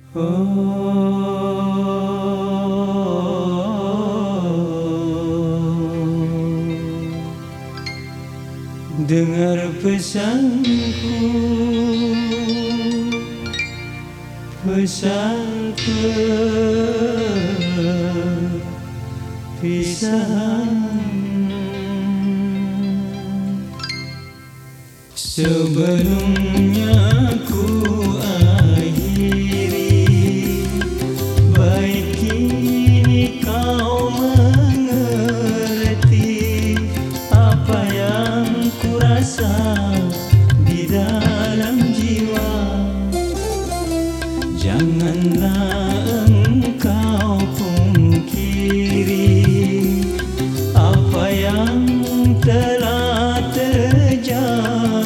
Dengar pesanku, pesan perpisahan. Sebelumnya ku akhiri, baik kini kau mengerti apa yang ku rasa di dalam jiwa. Janganlah engkau pungkiri apa yang telah terjadi.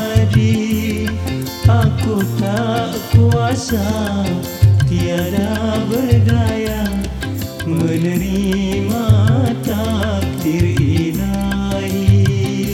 Aku tak kuasa, tiada berdaya menerima takdir ilahi.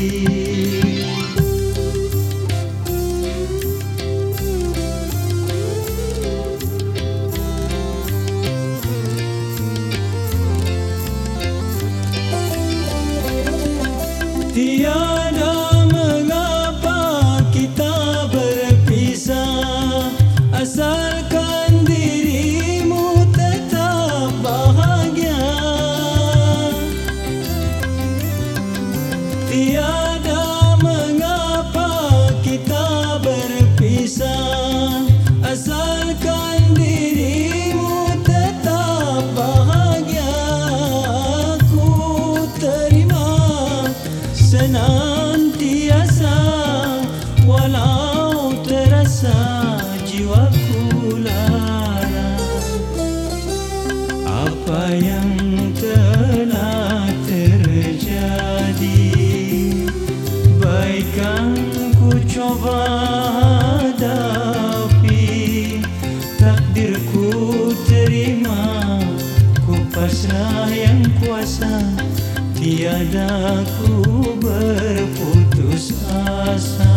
Tiada mengapa kita berpisah, asalkan dirimu tetap bahagia. Tiada mengapa kita berpisah, asalkan dirimu tetap bahagia. Aku terima senantiasa, walau terasa jiwaku lara. Apa yang telah terjadi, baikkan ku coba hadapi. Takdirku terima, ku pasrah yang kuasa, tiada ku berputus asa.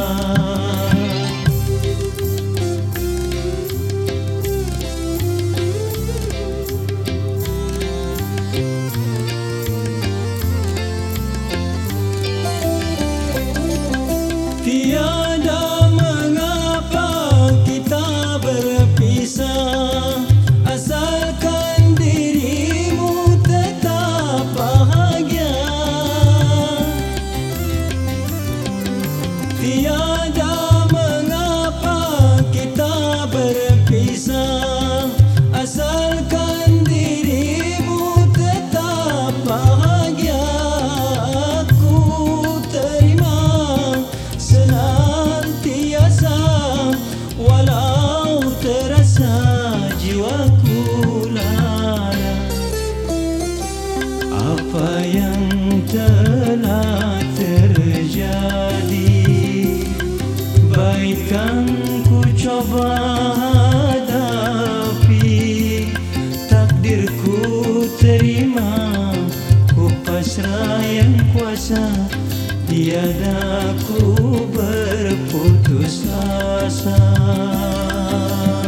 Tiada mengapa kita berpisah, asalkan dirimu tetap bahagia. Tiada mengapa kita berpisah, asalkan dirimu tetap bahagia. Aku terima senantiasa, walau terasa jiwaku lara. Apa yang telah terjadi, baikkan ku coba hadapi. Takdirku terima, ku pasrah yang kuasa, tiada ku berputus asa.